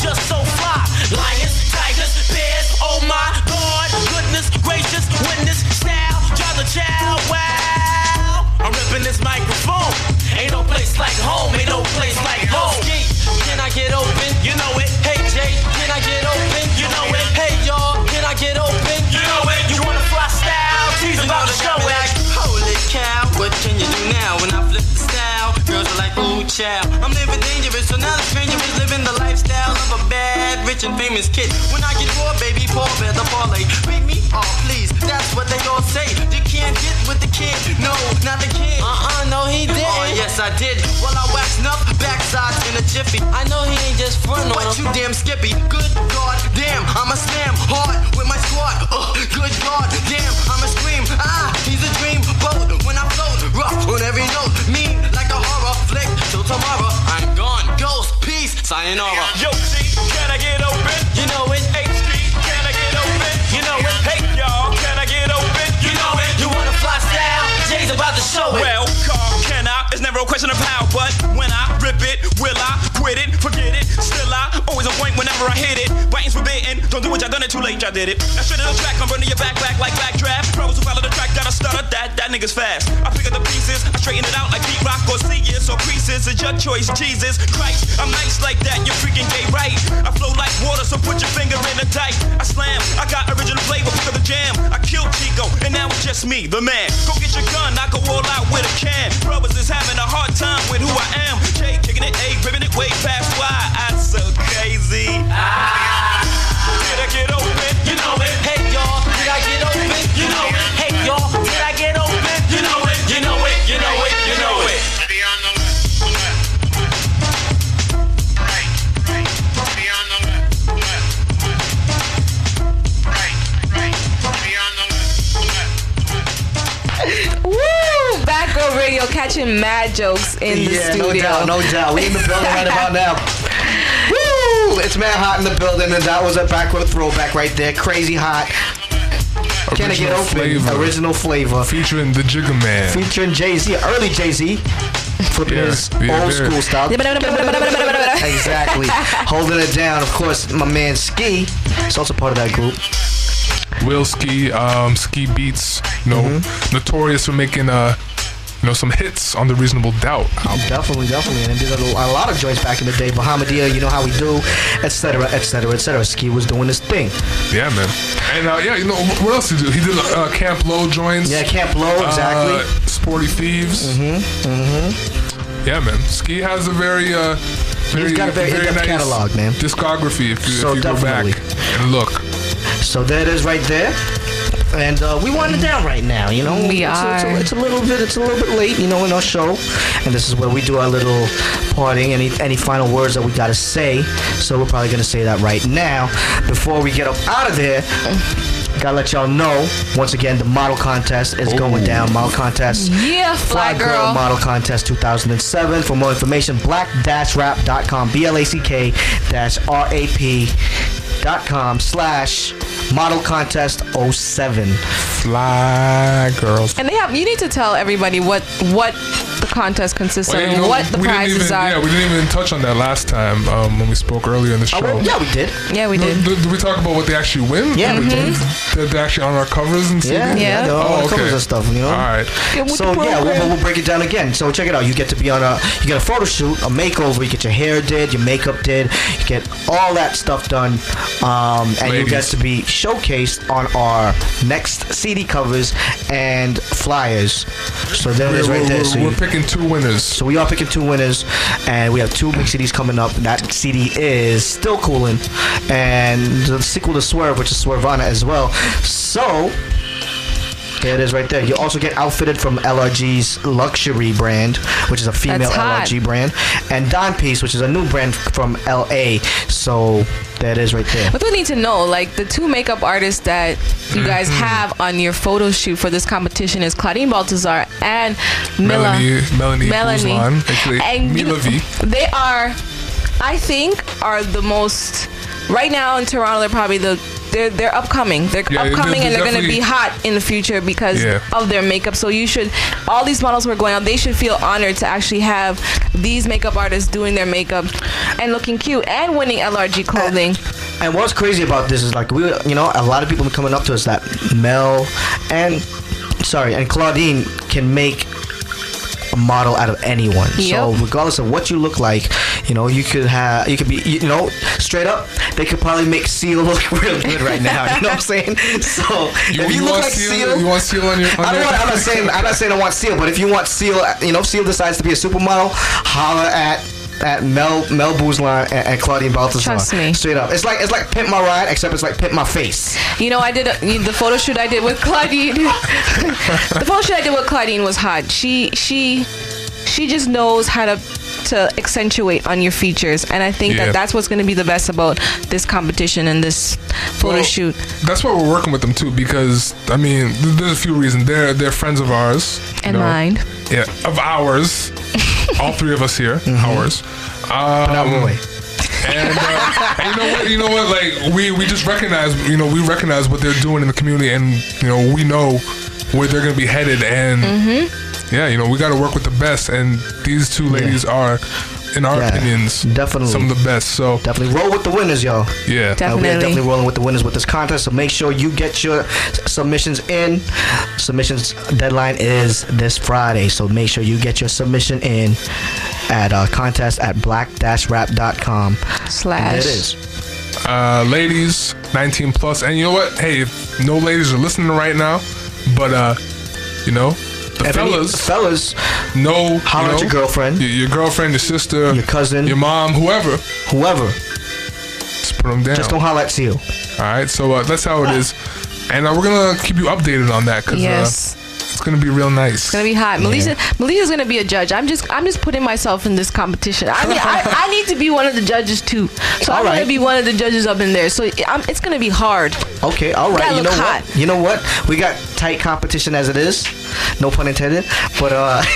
just so fly. Lions, tigers, bears, oh my God, goodness gracious, witness style, drive the child, wow. I'm ripping this microphone. Ain't no place like home, ain't no place like home. Ski, can I get open? You know it. Hey Jay, can I get open? You know it. Hey y'all, can I get open? You know it. You wanna fly style? Tease about to show it. Holy cow, what can you do now when I flip the style? Girls are like, ooh, child. I'm living dangerous, so now the stranger is living the lifestyle of a bad, rich and famous kid. When I get poor, baby, poor better parlay. Beat me? Oh, please, that's what they all say. You can't get with the kid. No, not the kid. No, he didn't. Oh, yes, I did. Well, I waxed up backsides in a jiffy. I know he ain't just front on but you damn skippy. Good God, damn, I'm a slam hard with my squad. Good God, damn, I'm a scream. He's a dream boat when I float. Rough on every note, mean like a horror flick. Till tomorrow, I'm gone. Ghost, peace, sayonara. Yo, G, can I get open? You know it. HD, can I get open? You know it. Hey, y'all, can I get open? You know it. You wanna fly style? Jay's about to show it. Well, can I? It's never a question of how, but when I rip it, will I quit it? Forget it. Still I always on point whenever I hit it. Biting's forbidden. Don't do what y'all done it too late. Y'all did it. Now straight to the track, I'm running your back like backdraft. Pros who follow the track gotta stutter. That nigga's fast. I pick up the pieces, I straighten it out like beat rock or CS or creases. It's your choice, Jesus Christ. I'm nice like that. You're freaking gay, right? I flow like water, so put your finger in the dike. I slam. I got original flavor. Pick up the jam. I killed Chico, and now it's just me, the man. Go get your gun. I go all out with a can. Brothers is having a hard time with who I am. Jay kicking it, A, ripping it way past why I'm so crazy. Did I get open? You know it. Hey y'all, did I get open? You know it. Hey y'all, did I get open? You know it. You know it. You know it. You know it. Be on the left, right, be on the left, right, be on the left. Woo! Back Row Radio catching mad jokes in the studio. No doubt. We in the building right about now. Woo! It's mad hot in the building, and that was a backward throwback right there. Crazy hot. Can I get open? Flavor. Original flavor. Featuring the Jigga Man. Featuring Jay-Z, early Jay-Z. Flipping his old school style. Exactly. Holding it down. Of course, my man Ski is also part of that group. Will Ski, Ski Beats, notorious for making some hits on the Reasonable Doubt album. Definitely. And did a lot of joints back in the day. Bahamadia, you know how we do, etc. Ski was doing this thing. Yeah, man. And what else did he do? He did Camp Low joints. Yeah, Camp Low, exactly. Sporty Thieves. Yeah, man. Ski has a he's got a very in-depth nice catalog, man. Discography if you go back and look. So there it is right there. And we winding down right now, you know. It's a little bit late, you know, in our show. And this is where we do our little parting. Any final words that we gotta say. So we're probably gonna say that right now. Before we get up out of there, gotta let y'all know, once again, the model contest is going down. Model contest. Yeah, Fly Girl Model Contest 2007. For more information, black-rap.com. black-rap.com/model contest 07. Fly girls. And you need to tell everybody what the contest consists of and what the prizes are. Yeah, we didn't even touch on that last time when we spoke earlier in the show. Yeah, we did. Yeah, we did. Did we talk about what they actually win? Yeah, we did. They're actually on our covers and CD? Yeah. They're on our covers and stuff, you know. All right. So we'll break it down again. So check it out. You get to be on you get a photo shoot, a makeover. You get your hair did, your makeup did. You get all that stuff done, and you get to be showcased on our next CD covers and flyers. So there it is right there. So we're picking two winners. So we are picking two winners, and we have two big CDs coming up. That CD is Still Coolin', and the sequel to Swerve, which is Swervana as well. So there it is right there. You also get outfitted from LRG's Luxury brand, which is a female LRG brand, and Don Piece, which is a new brand from LA. So there it is right there. But we need to know, like, the two makeup artists that you guys have on your photo shoot for this competition is Claudine Baltazar and Melanie Guzman, and Mila V. They are, I think, are the most, right now in Toronto, they're probably the they're upcoming. They're Yeah, upcoming, and they're gonna definitely- be hot in the future because Yeah. of their makeup. So you should, all these models who are going out, they should feel honored to actually have these makeup artists doing their makeup and looking cute and winning LRG clothing. And what's crazy about this is like a lot of people have been coming up to us that Mel and Claudine can make a model out of anyone. So Yep. regardless of what you look like, you could be straight up. They could probably make Seal look real good right now. You know what I'm saying? So if you look want like Seal, you want Seal on your? I'm not saying I want Seal, but if you want Seal, if Seal decides to be a supermodel, holler at Mel Bouzlan and Claudine Balthazar. Trust me. Straight up. It's like Pimp My Ride, except it's like Pimp My Face. I did the photo shoot I did with Claudine. The photo shoot I did with Claudine was hot. She just knows how to accentuate on your features, and I think Yeah. that's what's going to be the best about this competition and this photo shoot. That's why we're working with them too, because I mean, there's a few reasons. They're friends of ours. And mine. Yeah, of ours. All three of us here, ours. Not Roy. And you know what? Like we just recognize, we recognize what they're doing in the community, and we know where they're gonna be headed, and yeah, we got to work with the best, and these two ladies are, in our opinions, definitely some of the best. So definitely roll with the winners, y'all. yeah, We're Definitely. definitely rolling with the winners with this contest. So make sure you get your submissions in. Submissions deadline is this Friday, so make sure you get your submission in at contest@black-rap.com. / There it is. ladies, 19 plus, and you know what? Hey, if no ladies are listening right now, but the If any fellas, fellas, know, holler at your girlfriend, your girlfriend, your sister, your cousin, your mom, whoever. whoever. Just put them down. Just don't holler at Seal. All right, so that's how it is, and we're gonna keep you updated on that because Yes. it's gonna be real nice. It's gonna be hot. Melissa's gonna be a judge. I'm just putting myself in this competition. I mean, I need to be one of the judges too. So I'm gonna be one of the judges up in there. So it's gonna be hard. Okay, all right. Gotta You know look what? hot. You know what? We got tight competition as it is. No pun intended. But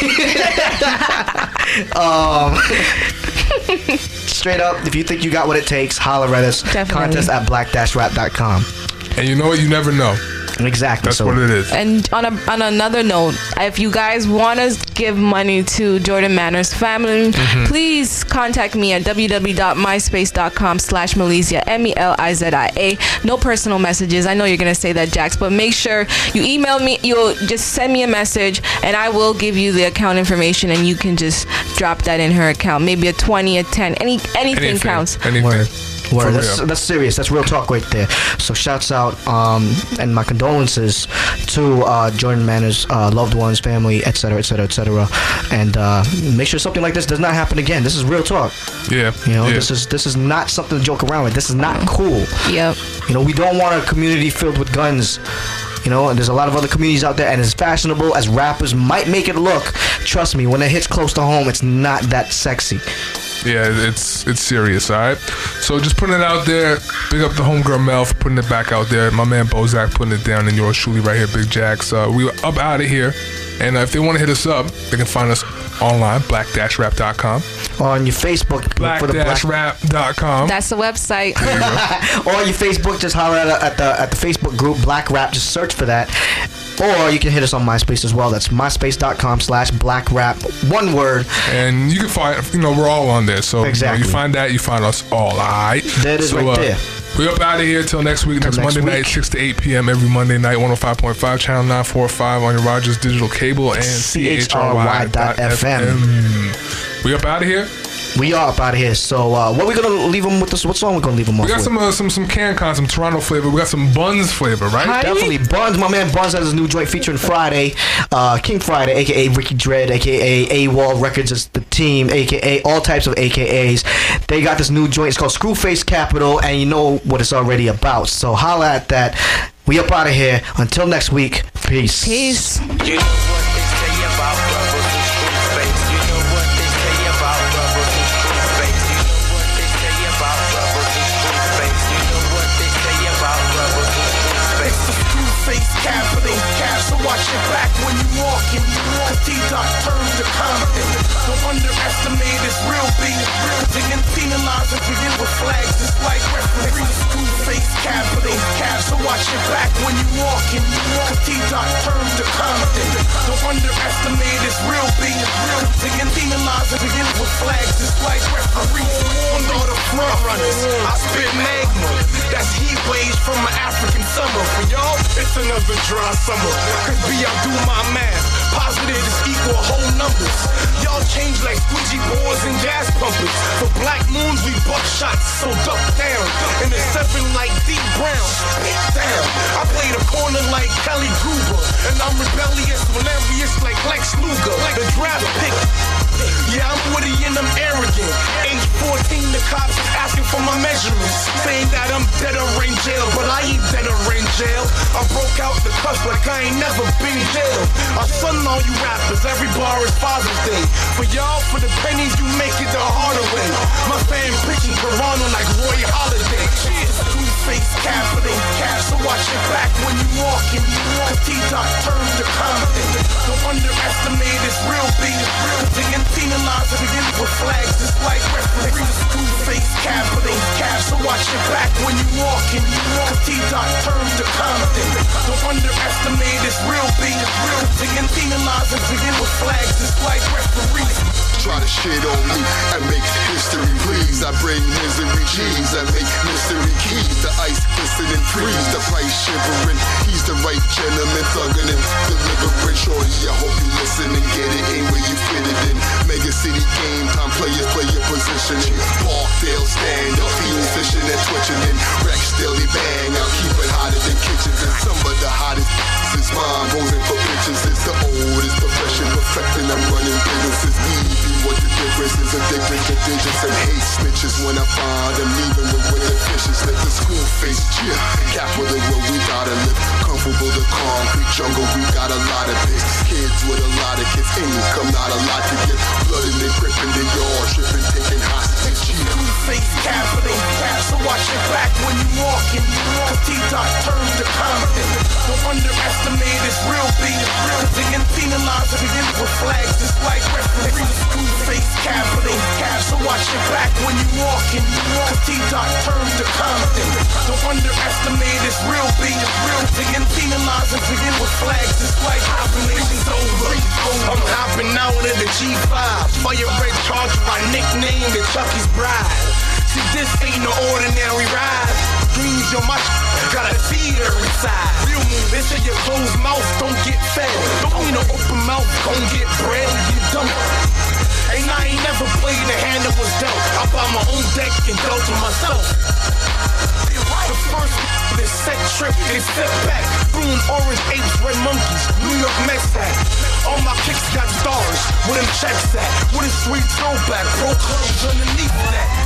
straight up, if you think you got what it takes, holler at us. Definitely. Contest@black-rap.com. And you know what? You never know. Exactly. That's so what it is. And on another note, if you guys want to give money to Jordan Manners family, please contact me at www.myspace.com/Melizia, MELIZIA. No personal messages. I know you're going to say that, Jax, but make sure you email me. You'll just send me a message, and I will give you the account information, and you can just drop that in her account. Maybe a 20, a 10, anything counts. Anything. Word. For That's serious. That's real talk right there. So shouts out and my condolences to Jordan Manners' loved ones, family, etc., etc., etc. And make sure something like this does not happen again. This is real talk. Yeah. This is not something to joke around with. This is not cool. Yep. We don't want a community filled with guns. And there's a lot of other communities out there, and as fashionable as rappers might make it look, trust me, when it hits close to home, it's not that sexy. Yeah, it's serious, all right? So just putting it out there. Big up the homegirl Mel for putting it back out there. My man Bozak putting it down, and yours truly right here, Big Jax. We up out of here. And if they want to hit us up, they can find us online, black-rap.com. On your Facebook, for the Black-rap.com. That's the website. or on your Facebook, just holler at the Facebook group Black Rap. Just search for that. Or you can hit us on MySpace as well. That's myspace.com/blackrap. One word. And you can find, we're all on there. So Exactly. you find that, you find us all, all right? There it is right there. We up out of here till next week. Next next Monday night, week. 6 to 8 p.m. every Monday night, 105.5, channel 945 on your Rogers Digital Cable and CHRY.FM. We up out of here. We are up out of here. So what we gonna leave them with? What song we gonna leave them off We got with? some CanCon, some Toronto flavor. We got some Buns flavor, right? Definitely Buns. My man Buns has his new joint featuring Friday, King Friday, aka Ricky Dread, aka AWOL Records is the team, aka all types of AKAs. They got this new joint. It's called Screwface Capital, and you know what it's already about. So holla at that. We up out of here. Until next week. Peace. Peace. You know what they say about brothers who screw face. You know what they say about brothers who screw face. You know what they say about brothers who screw face. You know what they say about brothers who screw face. It's the screw face capital. So watch your back when you walking. Cause T-Dot turned to Compton. Don't underestimate his real beat. Singing Tina penalized and begin with flags. It's like referees, cool face capital. Caps, so watch your back when you walking. Cause T-Dot turned to Compton. Don't underestimate it's real being real. Taking penalized and begin with flags. It's like referees, warned all the front runners. I spit magma. That's heat waves from an African summer. For y'all, it's another dry summer. Cause B, I do my math. Positive is equal whole numbers. Y'all change like squeegee boards and gas pumpers. For black moons, we buck shots, so duck down. In the 7 like D Brown, spit down. I play the corner like Kelly Gruber. And I'm rebellious, hilarious like Lex Luger. The draft pick. Yeah, I'm witty and I'm arrogant. Age 14, the cops asking for my measurements. Saying that I'm dead or in jail, but I ain't dead or in jail. I broke out the cuffs like I ain't never been jailed. I son all you rappers, every bar is Father's Day. For y'all, for the pennies, you make it the harder way. My fan pitching Toronto like Roy Holiday. Cheers, two-face capital. Caps, so watch your back when you walking. Cause T-Dot turned to Compton. Don't underestimate it's real being real. Taking penalized and begin with flags. It's like referees, two-face capital. Caps, so watch your back when you walking. Cause T-Dot turned to Compton. Don't underestimate it's real being real. Taking penalized and begin with flags. It's like referees. Try to shit on me and make history, please. I bring misery cheese, I make mystery keys. The ice glistening freeze, the price shivering. He's the right gentleman, thugging and delivering. Shorty, I hope you listen and get it in where you fit it in. Mega City game time, players play your positioning. Parkdale stand up, fiend fishing and twitching in. Rex Daily bang, I'll keep it hotter than kitchens. And some of the hottest is mine, posing for bitches. It's the oldest profession, perfecting. I'm running businesses. What the difference is, addicted to digits and hate snitches. When I find them leaving with winning fishes. Let the school face cheer. Capital where we gotta live. Comfortable the concrete jungle, we got a lot of this. Kids with a lot of kids, income not a lot to get. Blood in the grip in the yard, tripping, taking hostage. Two-face capital. Caps, so watch your back when you walking. Cause T-Dot turned to Compton. Don't underestimate it's real being real. Taking penalized and begin with flags. It's like referees. Two-face capital. Caps, so watch your back when you walking. Cause T-Dot turned to Compton. Don't underestimate it's real being real. Taking penalized and begin with flags. It's like operation's over. I'm hopping out of the G5. Fire red charger, I nicknamed it Chucky's Bride. See, this ain't no ordinary ride. Dreams, yo, my got a theater inside. Real move, they say your closed mouth don't get fed. Don't need no open mouth, gon' get bread. You dumb. And I ain't never played the hand that was dealt. I buy my own deck and dealt to myself. The first this set trip is set back. Blue orange apes, red monkeys, New York Mets hat. All my kicks got stars, where them checks at. With a sweet throwback, pro clubs underneath that.